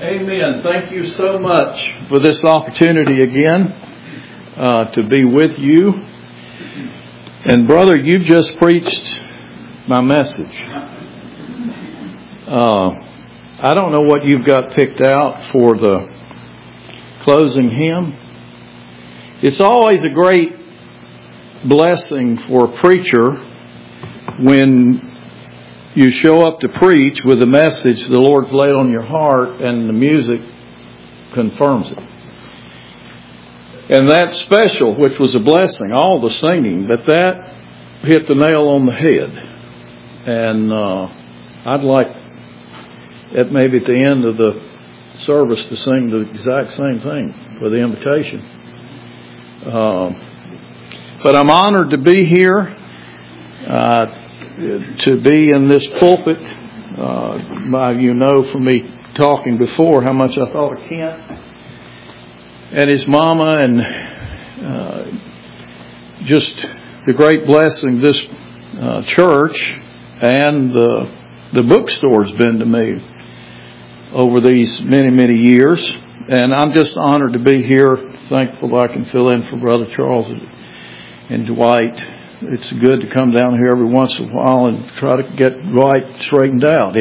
Amen. Thank you so much for this opportunity again to be with you. And brother, you've just preached my message. I don't know what you've got picked out for the closing hymn. It's always a great blessing for a preacher when you show up to preach with a message the Lord's laid on your heart and the music confirms it. And that's special, which was a blessing, all the singing, but that hit the nail on the head. And I'd like, maybe at the end of the service, to sing the exact same thing for the invitation. But I'm honored to be here. To be in this pulpit. You know from me talking before how much I thought of Kent and his mama, and just the great blessing this church and the bookstore's been to me over these many years. And I'm just honored to be here. Thankful I can fill in for Brother Charles and Dwight. It's good to come down here every once in a while and try to get right straightened out.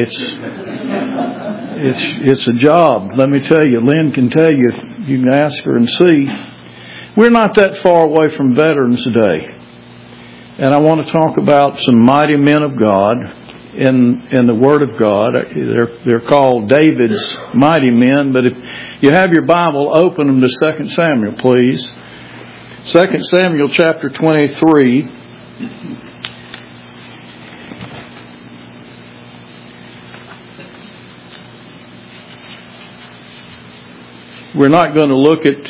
It's a job. Let me tell you, Lynn can tell you, if you can ask her and see. We're not that far away from Veterans Day. And I want to talk about some mighty men of God in the Word of God. They're called David's mighty men, but if you have your Bible, open them to 2 Samuel, please. 2 Samuel chapter 23. We're not going to look at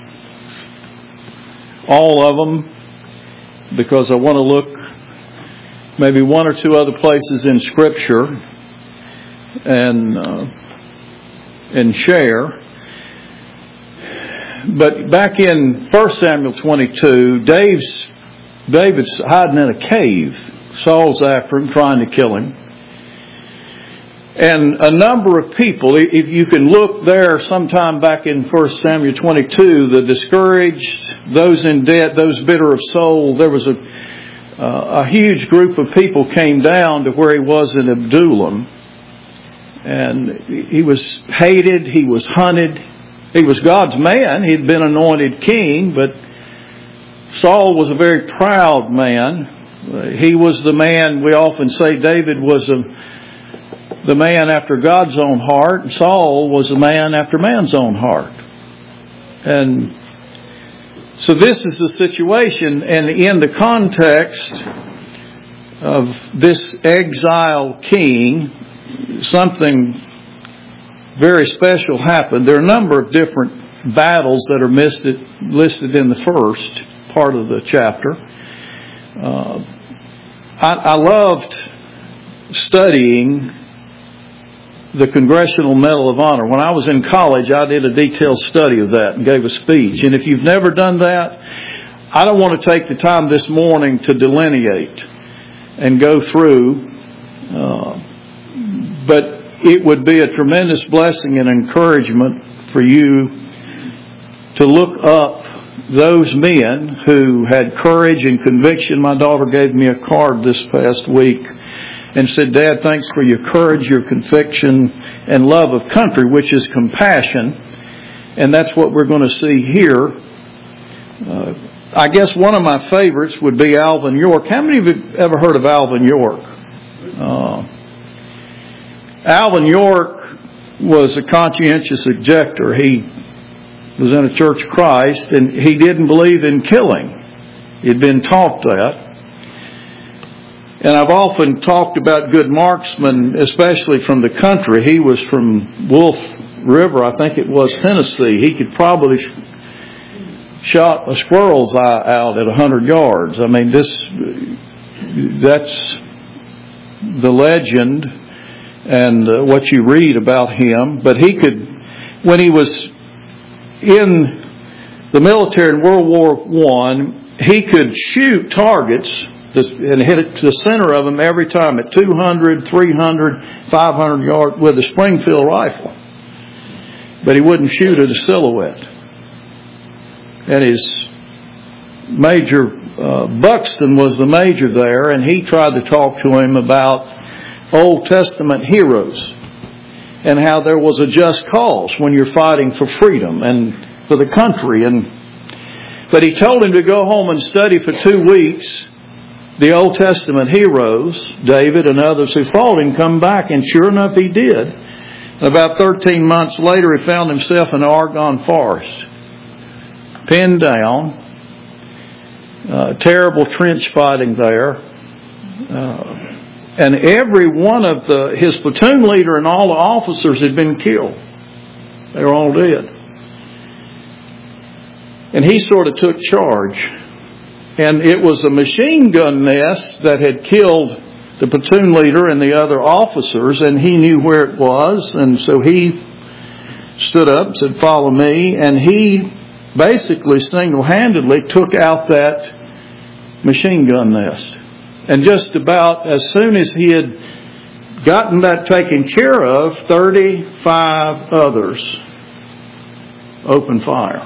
all of them because I want to look maybe one or two other places in Scripture and share. But back in 1 Samuel 22, David's hiding in a cave. Saul's after him, trying to kill him. And a number of people, if you can look there sometime back in 1 Samuel 22, the discouraged, those in debt, those bitter of soul, there was a huge group of people came down to where he was in Adullam. And he was hated, he was hunted. He was God's man. He'd been anointed king, but Saul was a very proud man. He was the man, we often say David was the man after God's own heart, and Saul was the man after man's own heart. And so this is the situation, and in the context of this exile king, something very special happened. There are a number of different battles that are listed in the first part of the chapter. I loved studying the Congressional Medal of Honor. When I was in college, I did a detailed study of that and gave a speech. And if you've never done that, I don't want to take the time this morning to delineate and go through, but it would be a tremendous blessing and encouragement for you to look up those men who had courage and conviction. My daughter gave me a card this past week and said, "Dad, thanks for your courage, your conviction, and love of country," which is compassion. And that's what we're going to see here. I guess one of my favorites would be Alvin York. How many of you have ever heard of Alvin York? Alvin York was a conscientious objector. He was in a Church of Christ, and he didn't believe in killing. He'd been taught that. And I've often talked about good marksmen, especially from the country. He was from Wolf River, I think it was, Tennessee. He could probably shot a squirrel's eye out at 100 yards. I mean, that's the legend and what you read about him. But he could, when he was in the military in World War I, he could shoot targets and hit it to the center of them every time at 200, 300, 500 yards with a Springfield rifle. but he wouldn't shoot at a silhouette. And his major, Buxton was the major there, and he tried to talk to him about Old Testament heroes and how there was a just cause when you're fighting for freedom and for the country. But he told him to go home and study for 2 weeks the Old Testament heroes, David and others who fought him, come back, and sure enough he did. About 13 months later, he found himself in the Argonne Forest, pinned down, terrible trench fighting there, and every one of his platoon leader and all the officers had been killed. They were all dead. And he sort of took charge. And it was a machine gun nest that had killed the platoon leader and the other officers, and he knew where it was, and so he stood up and said, "Follow me," and he basically single-handedly took out that machine gun nest. And just about as soon as he had gotten that taken care of, 35 others opened fire.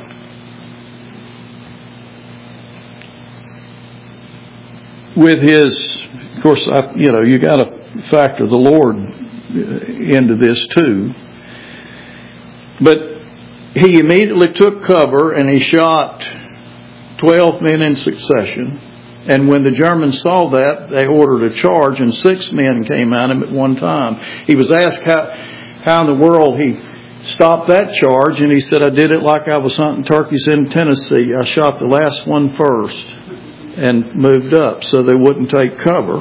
With his, of course, you got to factor the Lord into this too. But he immediately took cover and he shot 12 men in succession. And when the Germans saw that, they ordered a charge, and 6 men came at him at one time. He was asked how in the world he stopped that charge, and he said, "I did it like I was hunting turkeys in Tennessee. I shot the last one first and moved up so they wouldn't take cover."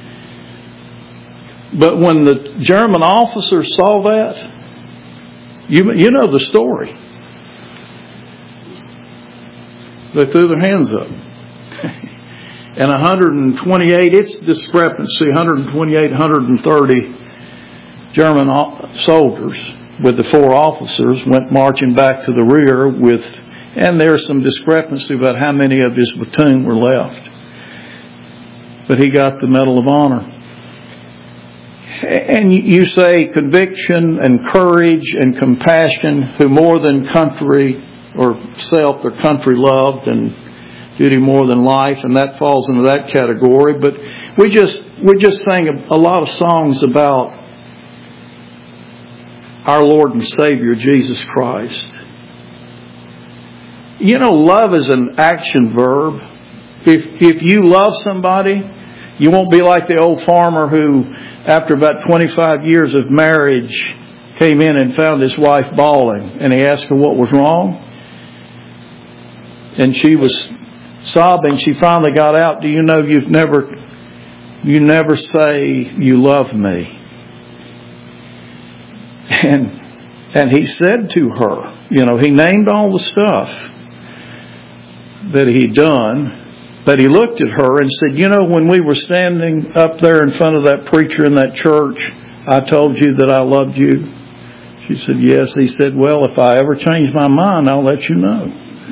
But when the German officers saw that, you know the story. They threw their hands up. And 128, it's discrepancy, 128, 130 German soldiers with the 4 officers went marching back to the rear and there's some discrepancy about how many of his platoon were left. But he got the Medal of Honor. And you say conviction and courage and compassion, who more than country or self or country loved, and duty more than life, and that falls into that category. But we just sang a lot of songs about our Lord and Savior Jesus Christ. Love is an action verb. If you love somebody, you won't be like the old farmer who, after about 25 years of marriage, came in and found his wife bawling, and he asked her what was wrong, and she was sobbing. She finally got out, "Do you know you never say you love me?" And he said to her, he named all the stuff that he'd done, but he looked at her and said, "When we were standing up there in front of that preacher in that church, I told you that I loved you." She said, "Yes." He said, "Well, if I ever change my mind, I'll let you know."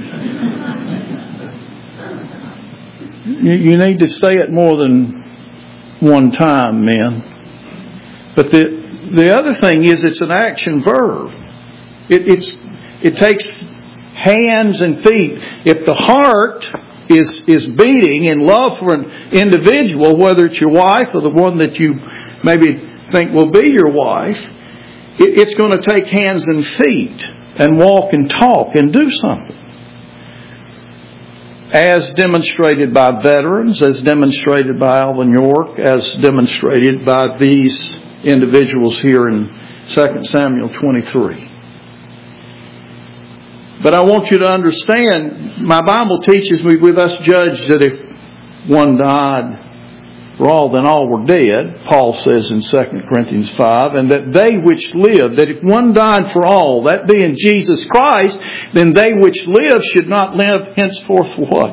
You need to say it more than one time, men. But the other thing is, it's an action verb. It takes hands and feet. If the heart is beating in love for an individual, whether it's your wife or the one that you maybe think will be your wife, it's going to take hands and feet and walk and talk and do something. As demonstrated by veterans, as demonstrated by Alvin York, as demonstrated by these individuals here in 2 Samuel 23. But I want you to understand, my Bible teaches me we thus judge that if one died for all, then all were dead, Paul says in 2 Corinthians 5, and that they which live, that if one died for all, that being Jesus Christ, then they which live should not live henceforth for what?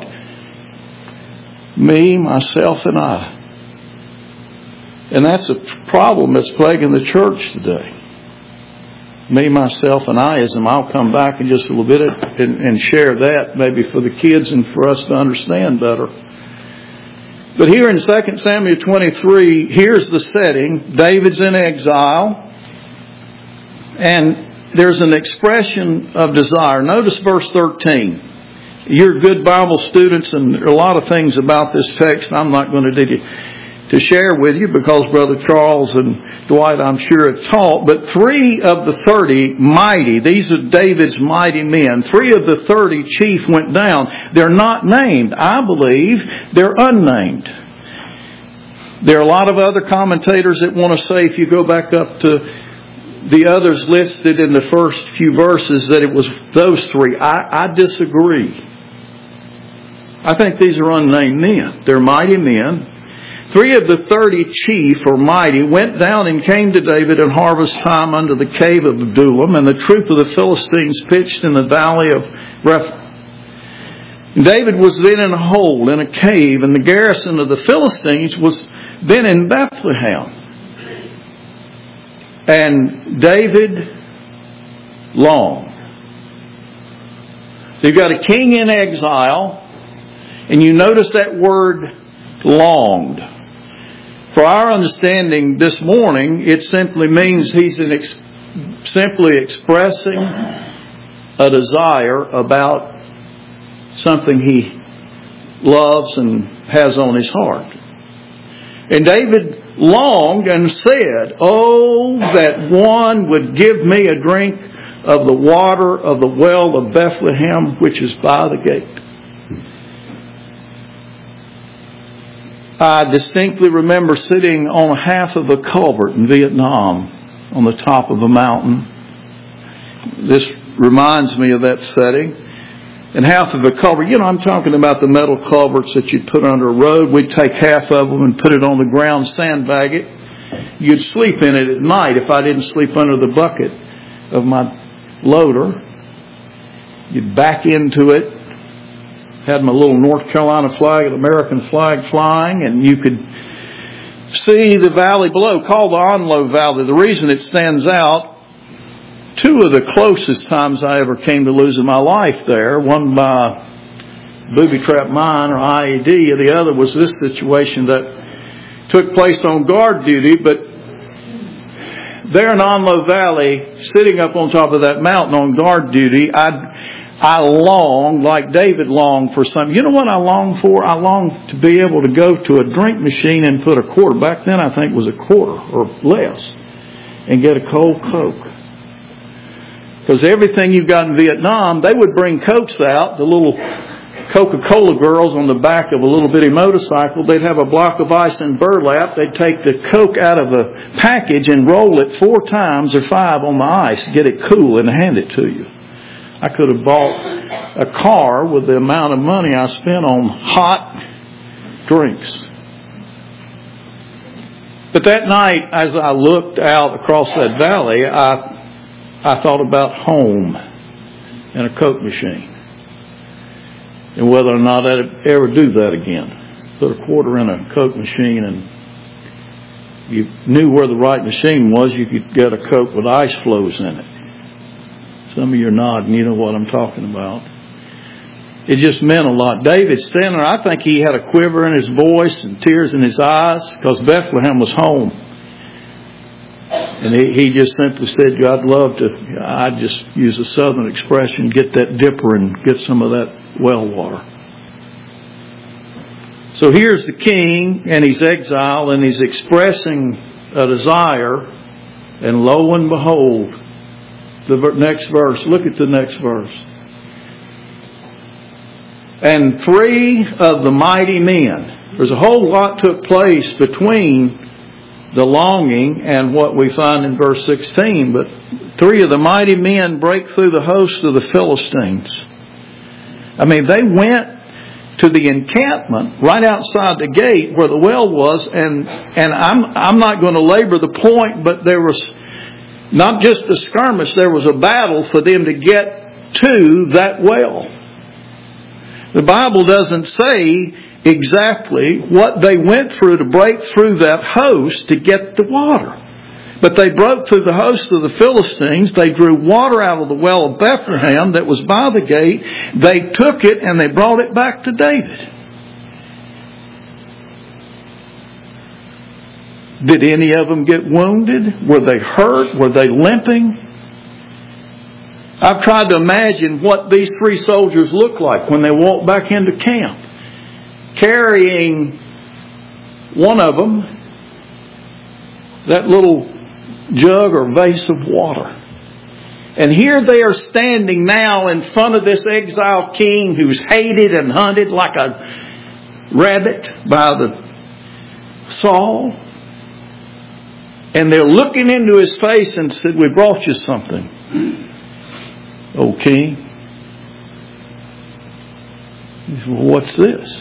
Me, myself, and I. And that's a problem that's plaguing the church today. Me, myself, and I-ism. I'll come back in just a little bit and share that maybe for the kids and for us to understand better. But here in 2 Samuel 23, here's the setting. David's in exile. And there's an expression of desire. Notice verse 13. You're good Bible students, and there are a lot of things about this text I'm not going to share with you because Brother Charles and Dwight, I'm sure, have taught. But 3 of the 30 mighty, these are David's mighty men. 3 of the 30 chief went down. They're not named. I believe they're unnamed. There are a lot of other commentators that want to say, if you go back up to the others listed in the first few verses, that it was those 3. I disagree. I think these are unnamed men. They're mighty men. 3 of the 30 chief or mighty went down and came to David at harvest time under the cave of Adullam, and the troop of the Philistines pitched in the valley of Rephaim. David was then in a hole, in a cave, and the garrison of the Philistines was then in Bethlehem. And David longed. So you've got a king in exile, and you notice that word longed. For our understanding this morning, it simply means he's simply expressing a desire about something he loves and has on his heart. And David longed and said, "Oh, that one would give me a drink of the water of the well of Bethlehem, which is by the gate." I distinctly remember sitting on half of a culvert in Vietnam on the top of a mountain. This reminds me of that setting. And half of a culvert, I'm talking about the metal culverts that you'd put under a road. We'd take half of them and put it on the ground, sandbag it. You'd sleep in it at night if I didn't sleep under the bucket of my loader. You'd back into it. Had my little North Carolina flag and American flag flying, and you could see the valley below, called the Onlo Valley. The reason it stands out, 2 of the closest times I ever came to losing my life there, one by booby trap mine or IED, and the other was this situation that took place on guard duty. But there in Onlo Valley, sitting up on top of that mountain on guard duty, I longed, like David longed, for something. You know what I longed for? I longed to be able to go to a drink machine and put a quarter, back then I think it was a quarter or less, and get a cold Coke. Because everything you got in Vietnam, they would bring Cokes out, the little Coca-Cola girls on the back of a little bitty motorcycle. They'd have a block of ice in burlap. They'd take the Coke out of a package and roll it 4 times or 5 on the ice, get it cool, and hand it to you. I could have bought a car with the amount of money I spent on hot drinks. But that night, as I looked out across that valley, I thought about home and a Coke machine. And whether or not I'd ever do that again. Put a quarter in a Coke machine, and you knew where the right machine was, you could get a Coke with ice flows in it. Some of you are nodding, you know what I'm talking about. It just meant a lot. David standing there, I think he had a quiver in his voice and tears in his eyes, because Bethlehem was home. And he just simply said, I'd just use a southern expression, get that dipper and get some of that well water. So here's the king, and he's exiled, and he's expressing a desire, and lo and behold, the next verse. Look at the next verse. And 3 of the mighty men. There's a whole lot took place between the longing and what we find in verse 16. But 3 of the mighty men break through the host of the Philistines. I mean, they went to the encampment right outside the gate where the well was. And I'm not going to labor the point, but there was not just a skirmish, there was a battle for them to get to that well. The Bible doesn't say exactly what they went through to break through that host to get the water. But they broke through the host of the Philistines. They drew water out of the well of Bethlehem that was by the gate. They took it and they brought it back to David. Did any of them get wounded? Were they hurt? Were they limping? I've tried to imagine what these three soldiers look like when they walk back into camp, carrying one of them that little jug or vase of water. And here they are standing now in front of this exiled king who's hated and hunted like a rabbit by the Saul. And they're looking into his face and said, "We brought you something, O king." He said, "Well, what's this?"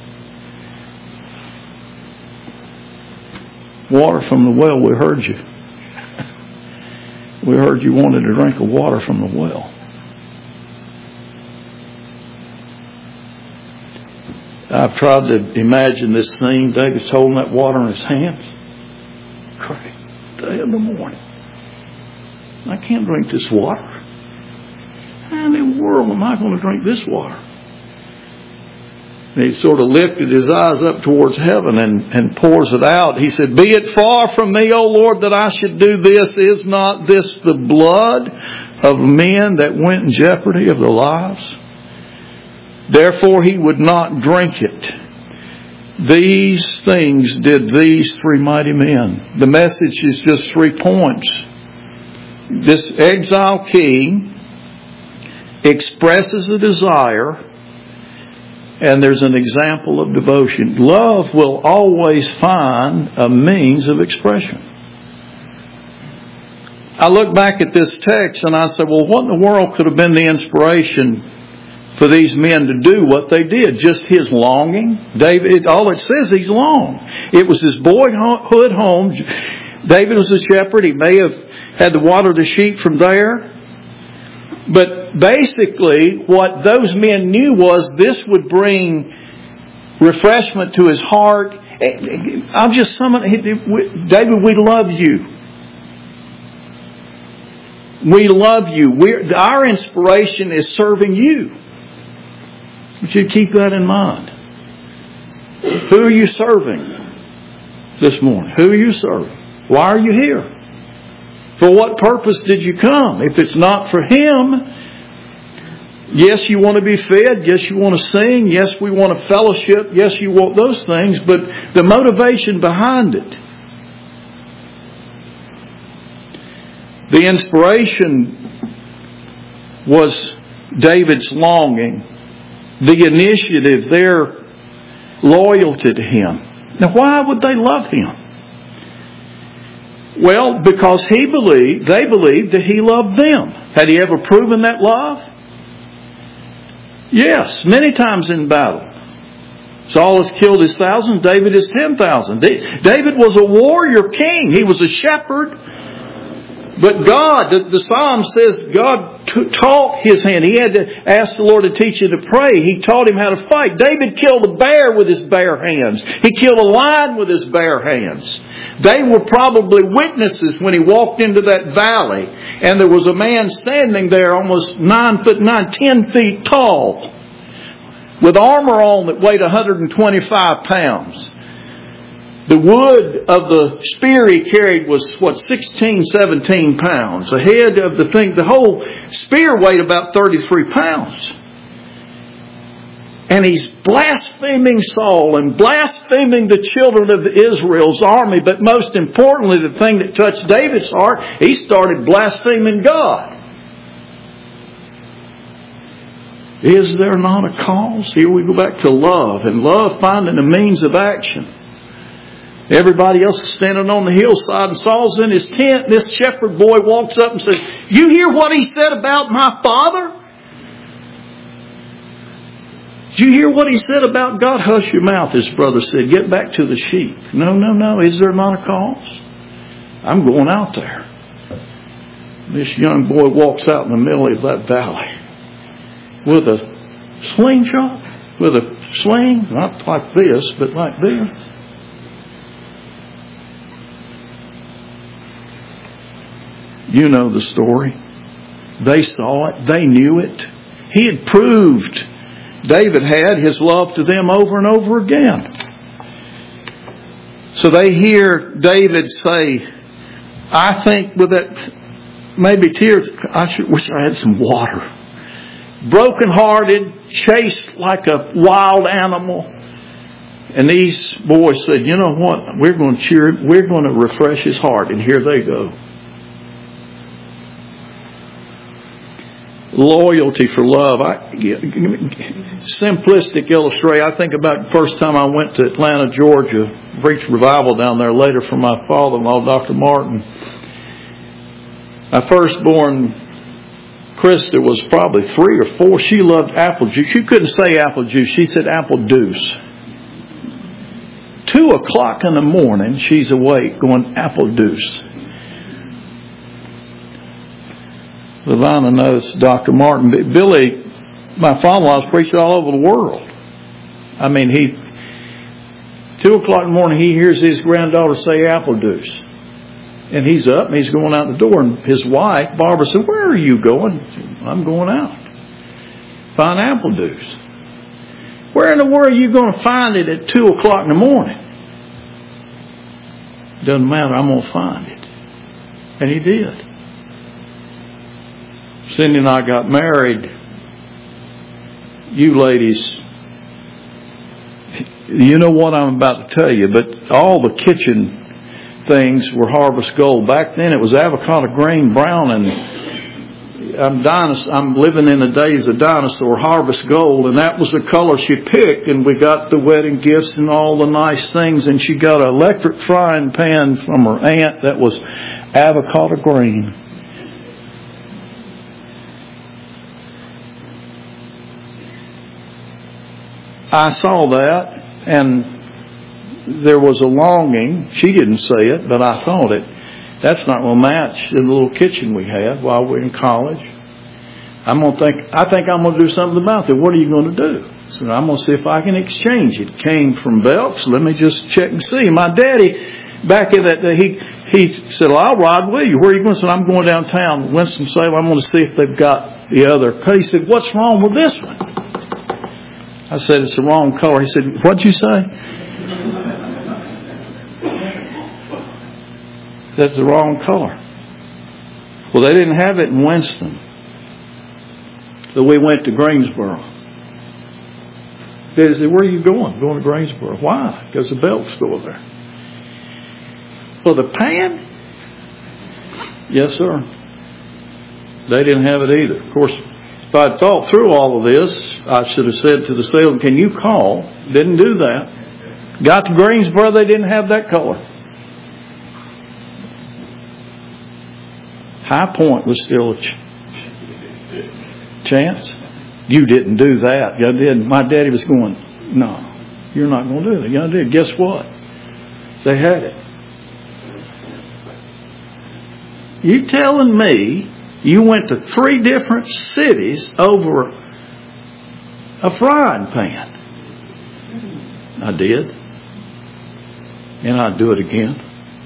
"Water from the well. We heard you. We heard you wanted a drink of water from the well." I've tried to imagine this scene. David's holding that water in his hands. Great day of the morning. I can't drink this water. How in the world am I going to drink this water? And he sort of lifted his eyes up towards heaven and pours it out. He said, "Be it far from me, O Lord, that I should do this. Is not this the blood of men that went in jeopardy of their lives?" Therefore he would not drink it. These things did these three mighty men. The message is just 3 points. This exile king expresses a desire, and there's an example of devotion. Love will always find a means of expression. I look back at this text and I say, well, what in the world could have been the inspiration for these men to do what they did? Just his longing? David, all it says, he's longed. It was his boyhood home. David was a shepherd. He may have had to water the sheep from there. But basically, what those men knew was this would bring refreshment to his heart. I'm just summoning, David, we love you. We love you. Our inspiration is serving you. You should keep that in mind. Who are you serving this morning? Who are you serving? Why are you here? For what purpose did you come? If it's not for Him, yes, you want to be fed. Yes, you want to sing. Yes, we want to fellowship. Yes, you want those things. But the motivation behind it, the inspiration was David's longing. The initiative, their loyalty to Him. Now, why would they love Him? Well, because they believed that He loved them. Had He ever proven that love? Yes, many times in battle. Saul has killed his thousands, David his 10,000. David was a warrior king. He was a shepherd. But God, the Psalm says God taught his hand. He had to ask the Lord to teach him to pray. He taught him how to fight. David killed a bear with his bare hands. He killed a lion with his bare hands. They were probably witnesses when he walked into that valley. And there was a man standing there almost 10 feet tall, with armor on that weighed 125 pounds. The wood of the spear he carried was, 16, 17 pounds. The head of the thing, the whole spear weighed about 33 pounds. And he's blaspheming Saul and blaspheming the children of Israel's army. But most importantly, the thing that touched David's heart, he started blaspheming God. Is there not a cause? Here we go back to love, and love finding a means of action. Everybody else is standing on the hillside, and Saul's in his tent. This shepherd boy walks up and says, "You hear what he said about my father? Did you hear what he said about God?" "Hush your mouth," his brother said. "Get back to the sheep." No. Is there not a cause? I'm going out there. This young boy walks out in the middle of that valley with a slingshot, with a sling, not like this, but like this. You know the story. They saw it. They knew it. He had proved, David had, his love to them over and over again. So they hear David say, I think with that maybe tears. I wish I had some water. Brokenhearted, chased like a wild animal. And these boys said, you know what? We're going to cheer him. We're going to refresh his heart. And here they go. Loyalty for love. Simplistic illustration. I think about the first time I went to Atlanta, Georgia, preached revival down there later for my father-in-law, Dr. Martin. My firstborn, Krista, was probably 3 or 4. She loved apple juice. She couldn't say apple juice. She said apple deuce. 2 o'clock in the morning, she's awake going apple deuce. Lavana knows Dr. Martin. Billy, my father-in-law, was preaching all over the world. I mean, 2 o'clock in the morning, he hears his granddaughter say apple deuce. And he's up and he's going out the door. And his wife, Barbara, said, where are you going? I'm going out. Find apple deuce. Where in the world are you going to find it at 2 o'clock in the morning? Doesn't matter, I'm going to find it. And he did. Cindy and I got married. You ladies, you know what I'm about to tell you, but all the kitchen things were Harvest Gold. Back then it was avocado green, brown, and I'm living in the days of dinosaur, Harvest Gold, and that was the color she picked. And we got the wedding gifts and all the nice things, and she got an electric frying pan from her aunt that was avocado green. I saw that, and there was a longing. She didn't say it, but I thought it. That's not going to match the little kitchen we had while we were in college. I think I'm going to do something about that. What are you going to do? So I'm going to see if I can exchange it. Came from Belks. Let me just check and see. My daddy, back in that day, he said, well, I'll ride with you. Where are you going? I said, I'm going downtown, Winston-Salem. I'm going to see if they've got the other. He said, what's wrong with this one? I said, it's the wrong color. He said, what'd you say? That's the wrong color. Well, they didn't have it in Winston. So we went to Greensboro. They said, where are you going? Going to Greensboro. Why? Because the Belks go there. For the pan? Yes, sir. They didn't have it either. Of course, if I'd thought through all of this, I should have said to the salesman, can you call? Didn't do that. Got to Greensboro, they didn't have that color. High Point was still a chance. You didn't do that. You did. My daddy was going, no, you're not going to do that. You did. Guess what? They had it. You telling me you went to 3 different cities over a frying pan? I did. And I'd do it again.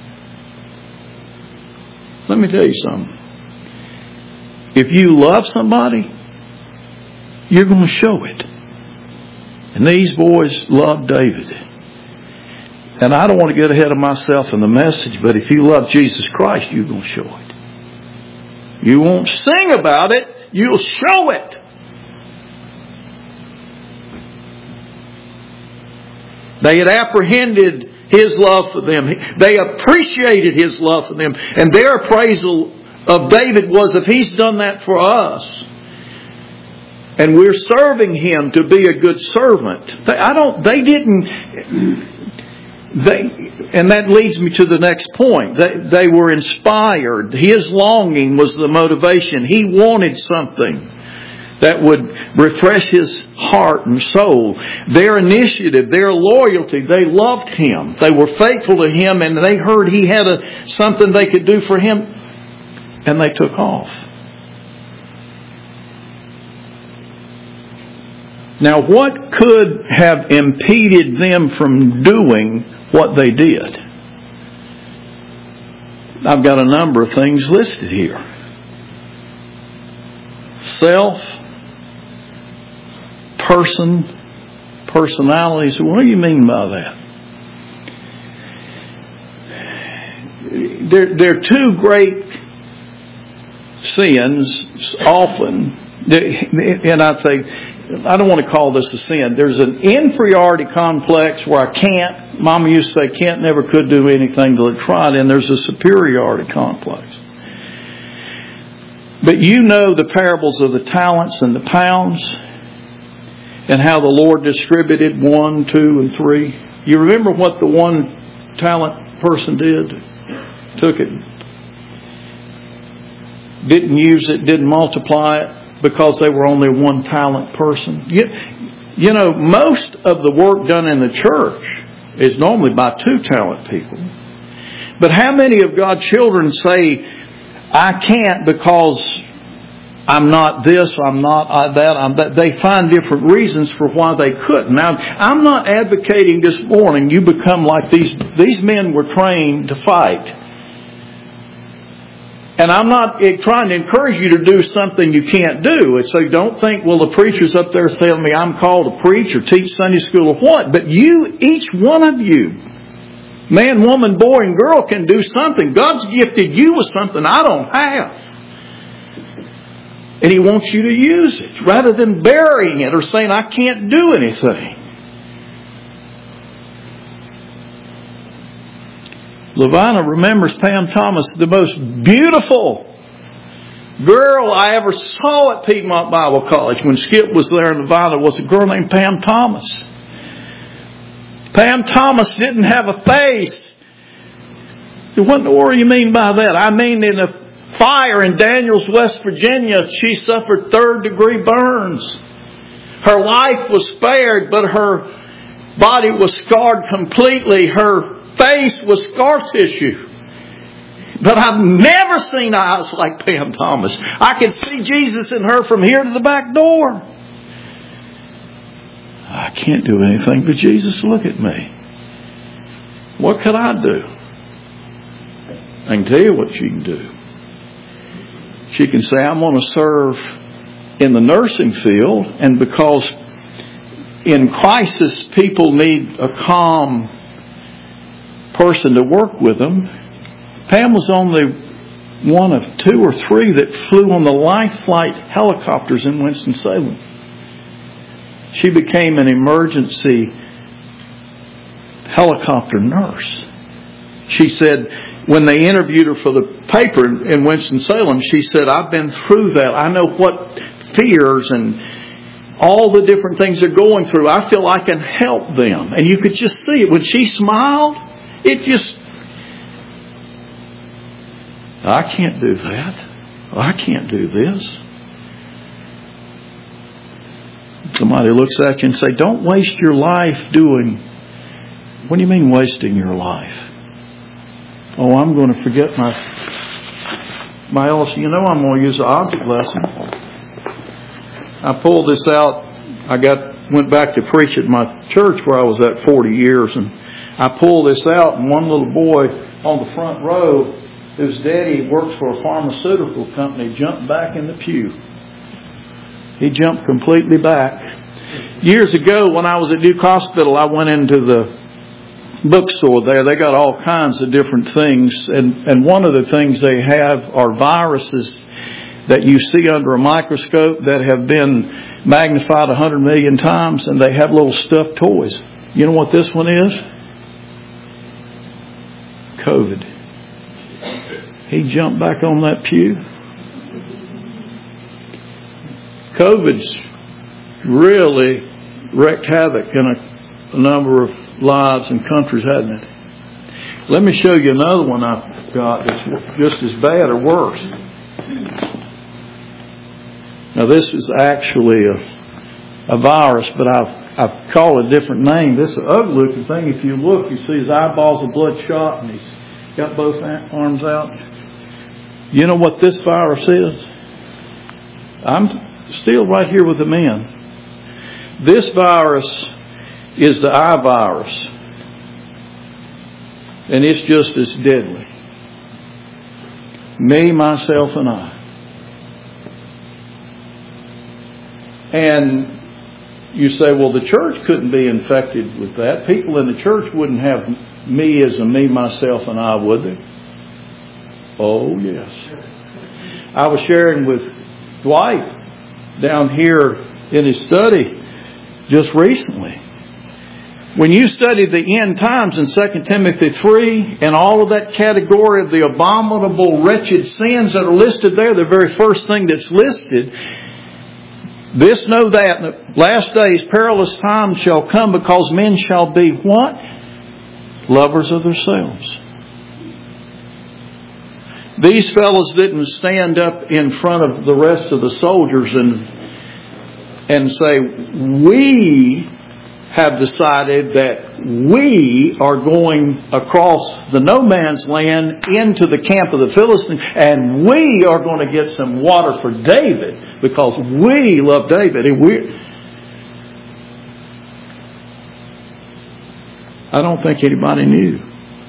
Let me tell you something. If you love somebody, you're going to show it. And these boys loved David. And I don't want to get ahead of myself in the message, but if you love Jesus Christ, you're going to show it. You won't sing about it, you'll show it. They had apprehended His love for them. They appreciated His love for them. And their appraisal of David was, if He's done that for us, and we're serving Him to be a good servant. And that leads me to the next point. They were inspired. His longing was the motivation. He wanted something that would refresh his heart and soul. Their initiative, their loyalty, they loved Him. They were faithful to Him, and they heard He had something they could do for Him, and they took off. Now, what could have impeded them from doing what they did? I've got a number of things listed here. Self, personalities. What do you mean by that? There are 2 great sins often, and I'd say, I don't want to call this a sin. There's an inferiority complex where I can't, Mama used to say, can't, never, could do anything till it tried, and there's a superiority complex. But you know the parables of the talents and the pounds, and how the Lord distributed 1, 2, and 3. You remember what the one talent person did? Took it, didn't use it, didn't multiply it, because they were only one talent person. You know, most of the work done in the church is normally by 2 talent people. But how many of God's children say, I can't because I'm not this, I'm not that, I'm that. They find different reasons for why they couldn't. Now, I'm not advocating this morning you become like these men were trained to fight. And I'm not trying to encourage you to do something you can't do. And so don't think, well, the preacher's up there telling me I'm called to preach or teach Sunday school or what. But you, each one of you, man, woman, boy, and girl, can do something. God's gifted you with something I don't have. And He wants you to use it rather than burying it or saying, I can't do anything. Lavina remembers Pam Thomas, the most beautiful girl I ever saw at Piedmont Bible College. When Skip was there in Lavina, was a girl named Pam Thomas. Pam Thomas didn't have a face. What in the world do you mean by that? I mean, in a fire in Daniels, West Virginia, she suffered 3rd-degree burns. Her life was spared, but her body was scarred completely. Her face was scar tissue. But I've never seen eyes like Pam Thomas. I could see Jesus in her from here to the back door. I can't do anything but Jesus look at me. What could I do? I can tell you what she can do. She can say, I'm going to serve in the nursing field, and because in crisis people need a calm person to work with them. Pam was only one of 2 or 3 that flew on the Life Flight helicopters in Winston-Salem. She became an emergency helicopter nurse. She said, when they interviewed her for the paper in Winston-Salem, she said, I've been through that. I know what fears and all the different things they're going through. I feel I can help them. And you could just see it. When she smiled, it just, I can't do that. I can't do this. Somebody looks at you and say, don't waste your life doing. What do you mean wasting your life? Oh, I'm going to forget my LSU. You know I'm going to use the object lesson. I pulled this out. I went back to preach at my church where I was at 40 years, and I pulled this out, and one little boy on the front row, whose daddy works for a pharmaceutical company, jumped back in the pew. He jumped completely back. Years ago, when I was at Duke Hospital, I went into the bookstore there. They got all kinds of different things, and one of the things they have are viruses that you see under a microscope that have been magnified 100 million times, and they have little stuffed toys. You know what this one is? COVID. He jumped back on that pew. COVID's really wreaked havoc in a number of lives and countries, hasn't it? Let me show you another one I've got that's just as bad or worse. Now this is actually a virus, but I've called it a different name. This is an ugly looking thing. If you look, you see his eyeballs are bloodshot and he's got both arms out. You know what this virus is? I'm still right here with the men. This virus is the eye virus. And it's just as deadly. Me, myself, and I. And you say, well, the church couldn't be infected with that. People in the church wouldn't have me as a me, myself, and I, would they? Oh, yes. I was sharing with Dwight down here in his study just recently. When you study the end times in 2 Timothy 3 and all of that category of the abominable, wretched sins that are listed there, the very first thing that's listed, this know that, in the last days perilous times shall come, because men shall be what? Lovers of themselves. These fellows didn't stand up in front of the rest of the soldiers and say, we have decided that we are going across the no man's land into the camp of the Philistines, and we are going to get some water for David because we love David. And I don't think anybody knew.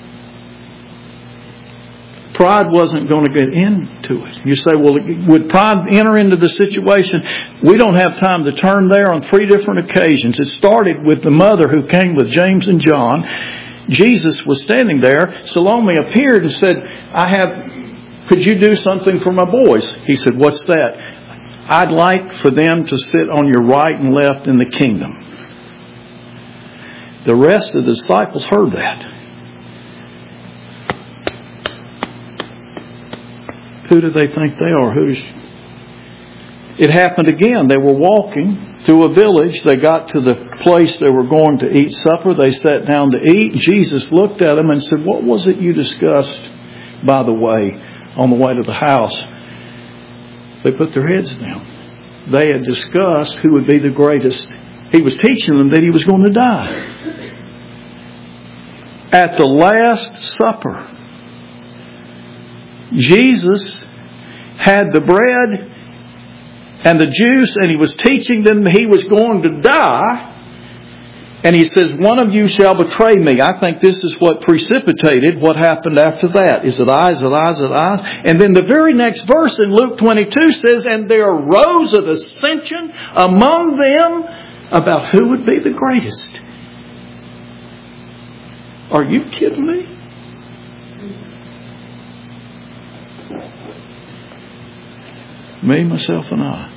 Pride wasn't going to get into it. You say, well, would pride enter into the situation? We don't have time to turn there. On 3 different occasions. It started with the mother who came with James and John. Jesus was standing there. Salome appeared and said, could you do something for my boys? He said, what's that? I'd like for them to sit on your right and left in the kingdom. The rest of the disciples heard that. Who do they think they are? It happened again. They were walking through a village. They got to the place they were going to eat supper. They sat down to eat. Jesus looked at them and said, what was it you discussed, by the way, on the way to the house? They put their heads down. They had discussed who would be the greatest. He was teaching them that he was going to die. At the Last Supper, Jesus had the bread and the juice, and he was teaching them he was going to die. And he says, one of you shall betray me. I think this is what precipitated what happened after that. Is it I? Is it I? Is it I? And then the very next verse in Luke 22 says, and there arose a dissension among them about who would be the greatest. Are you kidding me? Me, myself, and I.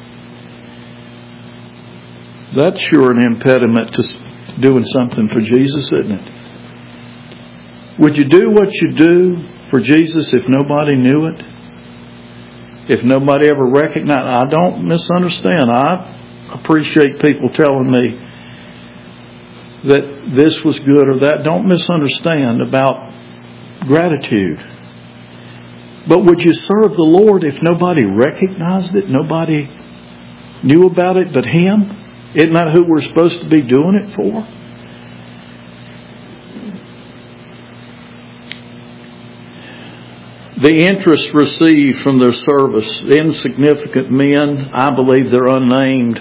That's sure an impediment to doing something for Jesus, isn't it? Would you do what you do for Jesus if nobody knew it? If nobody ever recognized it? I don't misunderstand. I appreciate people telling me that this was good or that. Don't misunderstand about gratitude. But would you serve the Lord if nobody recognized it? Nobody knew about it but Him? Isn't that who we're supposed to be doing it for? The interest received from their service, insignificant men, I believe they're unnamed,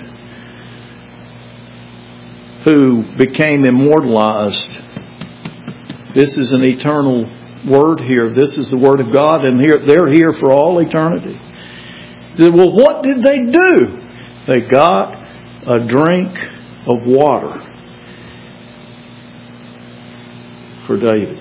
who became immortalized. This is an eternal word here. This is the Word of God, and they're here for all eternity. Well, what did they do? They got a drink of water for David.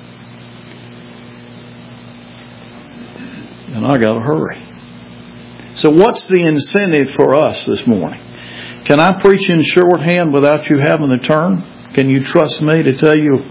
And I got to hurry. So what's the incentive for us this morning? Can I preach in shorthand without you having to turn? Can you trust me to tell you?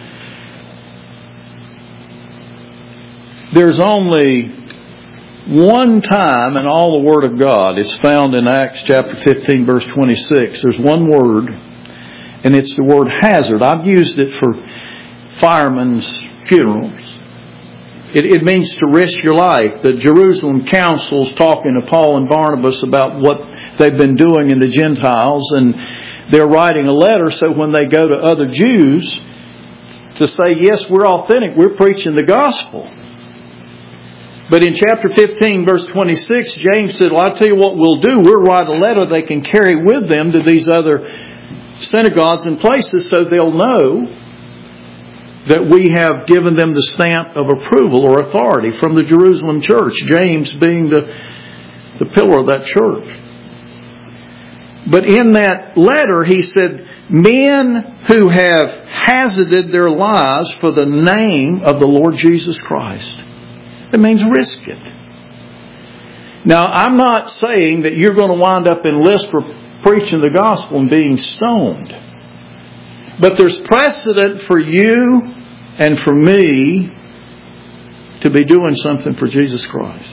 There's only one time in all the Word of God. It's found in Acts chapter 15, verse 26. There's one word, and it's the word hazard. I've used it for firemen's funerals. It means to risk your life. The Jerusalem council's talking to Paul and Barnabas about what they've been doing in the Gentiles, and they're writing a letter so when they go to other Jews to say, yes, we're authentic, we're preaching the gospel. But in chapter 15, verse 26, James said, well, I'll tell you what we'll do. We'll write a letter they can carry with them to these other synagogues and places so they'll know that we have given them the stamp of approval or authority from the Jerusalem church, James being the pillar of that church. But in that letter, he said, men who have hazarded their lives for the name of the Lord Jesus Christ. It means risk it. Now, I'm not saying that you're going to wind up in Lystra preaching the gospel and being stoned. But there's precedent for you and for me to be doing something for Jesus Christ.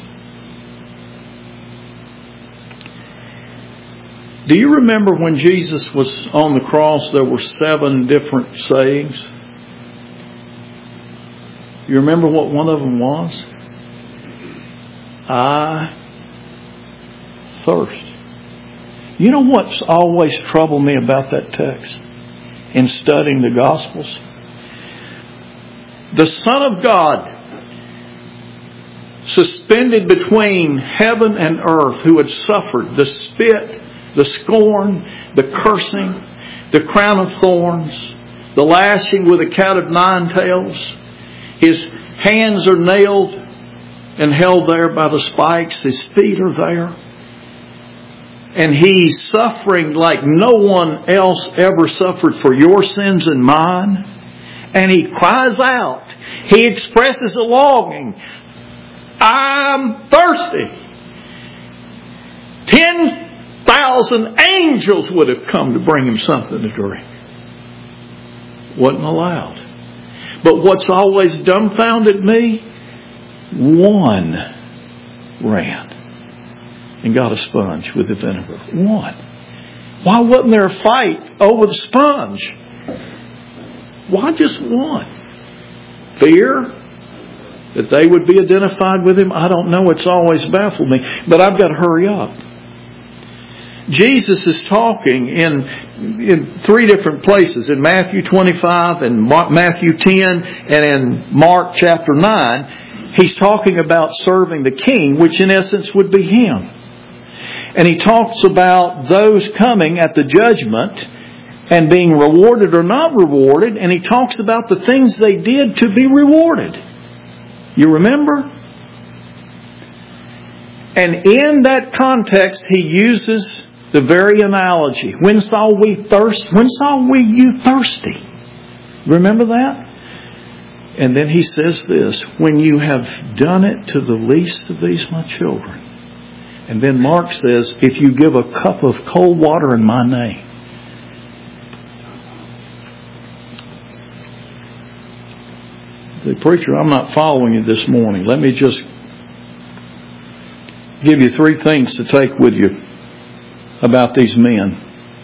Do you remember when Jesus was on the cross, there were 7 different sayings? You remember what one of them was? I thirst. You know what's always troubled me about that text in studying the Gospels? The Son of God, suspended between heaven and earth, who had suffered the spit, the scorn, the cursing, the crown of thorns, the lashing with a cat of 9 tails. His hands are nailed and held there by the spikes. His feet are there. And He's suffering like no one else ever suffered for your sins and mine. And He cries out. He expresses a longing. I'm thirsty. 10,000 angels would have come to bring Him something to drink. Wasn't allowed. But what's always dumbfounded me, one ran and got a sponge with the vinegar. One. Why wasn't there a fight over the sponge? Why just one? Fear that they would be identified with Him? I don't know. It's always baffled me. But I've got to hurry up. Jesus is talking in 3 different places. In Matthew 25, in Matthew 10, and in Mark chapter 9. He's talking about serving the King, which in essence would be Him. And He talks about those coming at the judgment and being rewarded or not rewarded. And He talks about the things they did to be rewarded. You remember? And in that context, He uses the very analogy. When saw we thirst? When saw we you thirsty? Remember that? And then He says this, when you have done it to the least of these my children. And then Mark says, if you give a cup of cold water in my name. The preacher, I'm not following you this morning. Let me just give you 3 things to take with you about these men.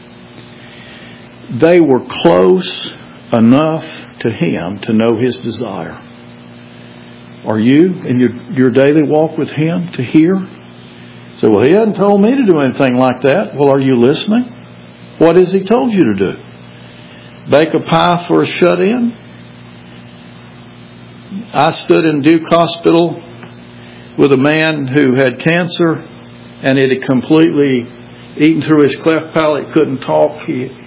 They were close enough to Him to know His desire. Are you in your daily walk with Him to hear? So, well, He hadn't told me to do anything like that. Well, are you listening? What has He told you to do? Bake a pie for a shut-in? I stood in Duke Hospital with a man who had cancer, and it had completely eaten through his cleft palate, couldn't talk.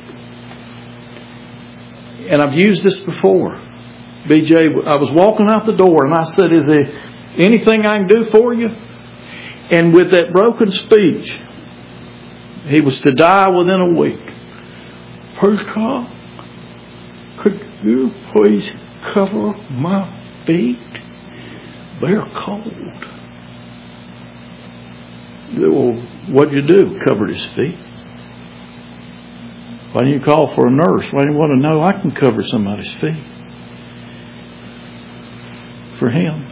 And I've used this before. BJ, I was walking out the door and I said, is there anything I can do for you? And with that broken speech, he was to die within a week. First God, could you please cover my feet? They're cold. Well, what'd you do? Covered his feet. Why didn't you call for a nurse? Why didn't you want to know I can cover somebody's feet? For him.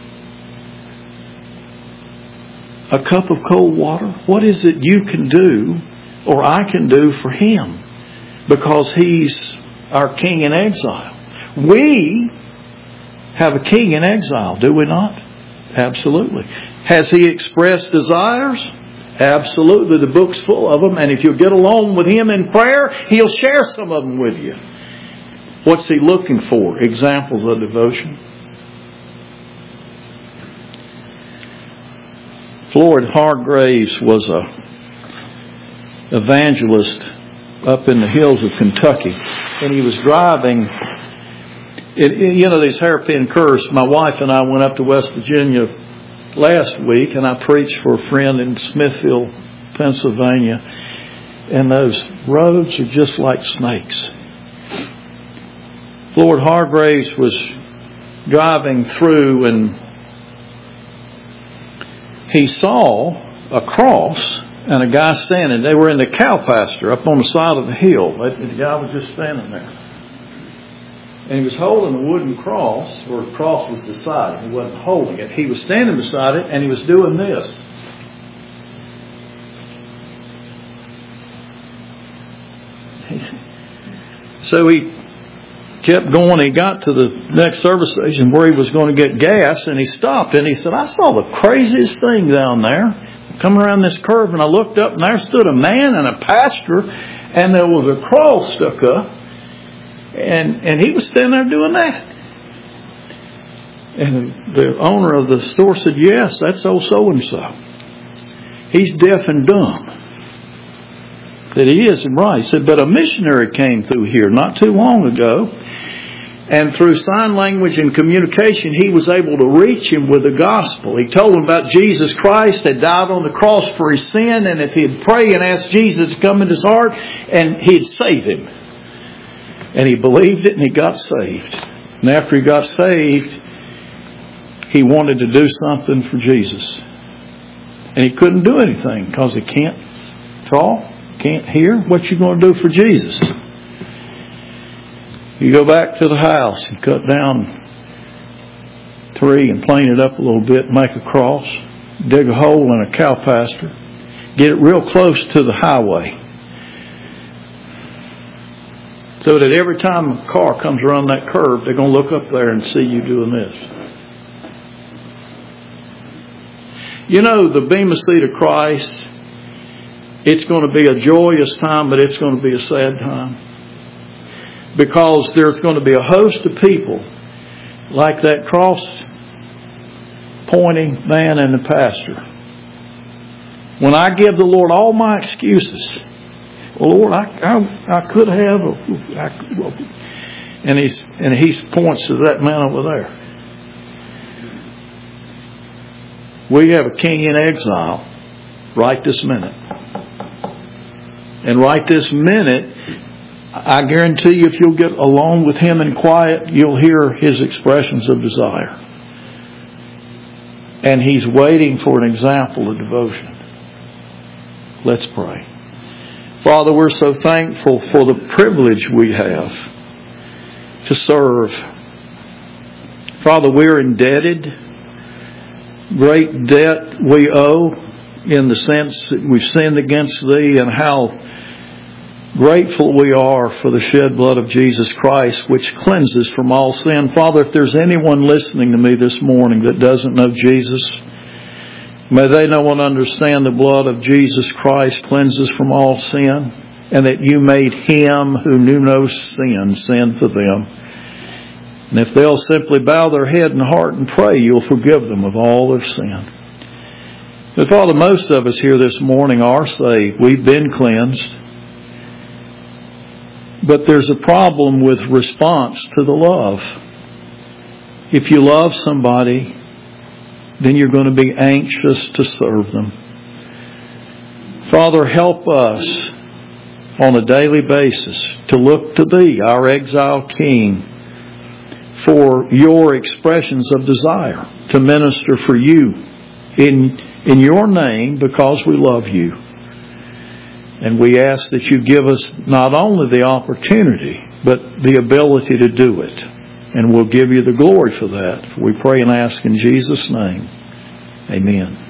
A cup of cold water. What is it you can do or I can do for him? Because he's our king in exile. We have a king in exile, do we not? Absolutely. Has he expressed desires? Absolutely. The book's full of them. And if you'll get along with him in prayer, he'll share some of them with you. What's he looking for? Examples of devotion. Floyd Hargraves was a evangelist up in the hills of Kentucky. And he was driving, these hairpin curves. My wife and I went up to West Virginia last week, and I preached for a friend in Smithfield, Pennsylvania, and those roads are just like snakes. Lord Hargraves was driving through, and he saw a cross and a guy standing. They were in the cow pasture up on the side of the hill. The guy was just standing there. And he was holding a wooden cross, or the cross was beside him. He wasn't holding it. He was standing beside it, and he was doing this. So he kept going. He got to the next service station where he was going to get gas, and he stopped, and he said, I saw the craziest thing down there. Come around this curve, and I looked up, and there stood a man and a pastor, and there was a cross stuck up, and he was standing there doing that. And the owner of the store said, yes, that's old so-and-so. He's deaf and dumb. That he isn't right. He said, but a missionary came through here not too long ago, and through sign language and communication, he was able to reach him with the gospel. He told him about Jesus Christ had died on the cross for his sin, and if he'd pray and ask Jesus to come into his heart, and he'd save him. And he believed it, and he got saved. And after he got saved, he wanted to do something for Jesus. And he couldn't do anything because he can't talk, can't hear. What you going to do for Jesus? You go back to the house and cut down a tree and plane it up a little bit, make a cross, dig a hole in a cow pasture, get it real close to the highway, so that every time a car comes around that curve, they're going to look up there and see you doing this. You know, the Bema Seat of Christ, it's going to be a joyous time, but it's going to be a sad time. Because there's going to be a host of people like that cross-pointing man and the pastor. When I give the Lord all my excuses, well, Lord, I could have, and he points to that man over there. We have a king in exile right this minute. And right this minute, I guarantee you, if you'll get alone with him in quiet, you'll hear his expressions of desire. And he's waiting for an example of devotion. Let's pray. Father, we're so thankful for the privilege we have to serve. Father, we're indebted. Great debt we owe in the sense that we've sinned against Thee, and how grateful we are for the shed blood of Jesus Christ, which cleanses from all sin. Father, if there's anyone listening to me this morning that doesn't know Jesus, may they know and understand the blood of Jesus Christ cleanses from all sin, and that You made Him who knew no sin, sin for them. And if they'll simply bow their head and heart and pray, You'll forgive them of all their sin. But Father, most of us here this morning are saved. We've been cleansed. But there's a problem with response to the love. If you love somebody, then you're going to be anxious to serve them. Father, help us on a daily basis to look to Thee, our exiled King, for Your expressions of desire to minister for You in Your name, because we love You. And we ask that You give us not only the opportunity, but the ability to do it. And we'll give You the glory for that. We pray and ask in Jesus' name. Amen.